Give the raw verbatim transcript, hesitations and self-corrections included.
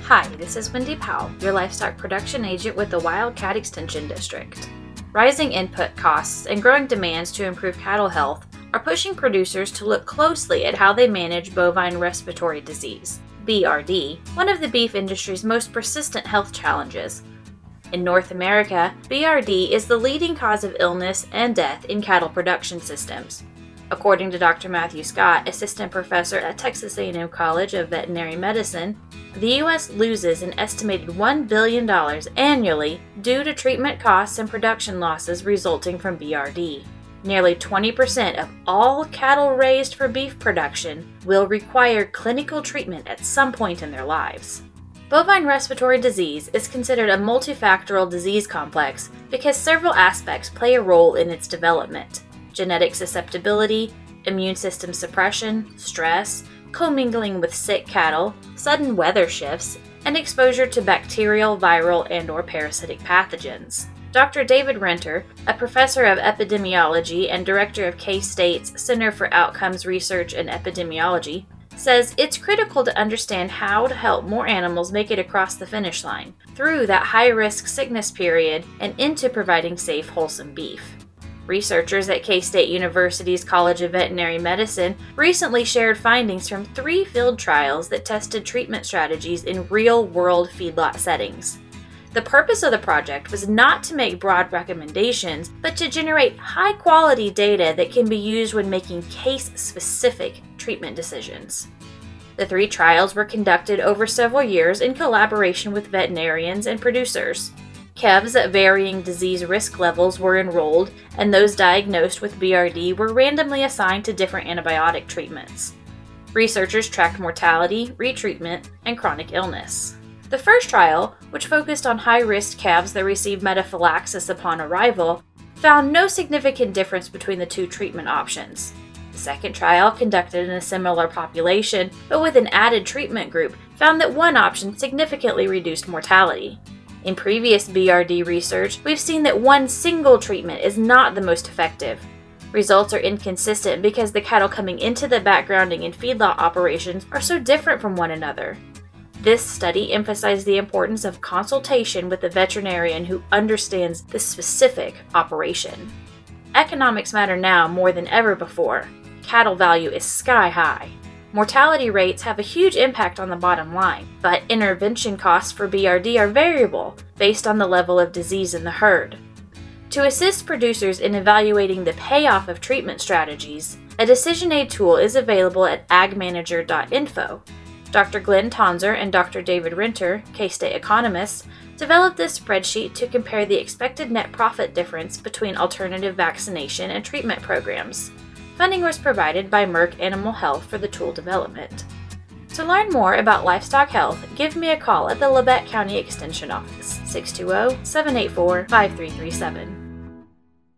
Hi, this is Wendy Powell, your livestock production agent with the Wildcat Extension District. Rising input costs and growing demands to improve cattle health are pushing producers to look closely at how they manage bovine respiratory disease, B R D, one of the beef industry's most persistent health challenges. In North America, B R D is the leading cause of illness and death in cattle production systems. According to Doctor Matthew Scott, assistant professor at Texas A and M College of Veterinary Medicine, the U S loses an estimated one billion dollars annually due to treatment costs and production losses resulting from B R D. Nearly twenty percent of all cattle raised for beef production will require clinical treatment at some point in their lives. Bovine respiratory disease is considered a multifactorial disease complex because several aspects play a role in its development: genetic susceptibility, immune system suppression, stress, commingling with sick cattle, sudden weather shifts, and exposure to bacterial, viral, and/or parasitic pathogens. Doctor David Renter, a professor of epidemiology and director of K-State's Center for Outcomes Research and Epidemiology, says it's critical to understand how to help more animals make it across the finish line, through that high-risk sickness period and into providing safe, wholesome beef. Researchers at K-State University's College of Veterinary Medicine recently shared findings from three field trials that tested treatment strategies in real-world feedlot settings. The purpose of the project was not to make broad recommendations, but to generate high-quality data that can be used when making case-specific treatment decisions. The three trials were conducted over several years in collaboration with veterinarians and producers. Calves at varying disease risk levels were enrolled, and those diagnosed with B R D were randomly assigned to different antibiotic treatments. Researchers tracked mortality, retreatment, and chronic illness. The first trial, which focused on high-risk calves that received metaphylaxis upon arrival, found no significant difference between the two treatment options. The second trial, conducted in a similar population, but with an added treatment group, found that one option significantly reduced mortality. In previous B R D research, we've seen that one single treatment is not the most effective. Results are inconsistent because the cattle coming into the backgrounding and feedlot operations are so different from one another. This study emphasized the importance of consultation with the veterinarian who understands the specific operation. Economics matter now more than ever before. Cattle value is sky high. Mortality rates have a huge impact on the bottom line, but intervention costs for B R D are variable based on the level of disease in the herd. To assist producers in evaluating the payoff of treatment strategies, a decision aid tool is available at ag manager dot info. Doctor Glenn Tonzer and Doctor David Renter, K-State economists, developed this spreadsheet to compare the expected net profit difference between alternative vaccination and treatment programs. Funding was provided by Merck Animal Health for the tool development. To learn more about livestock health, give me a call at the Labette County Extension Office, six two zero, seven eight four, five three three seven.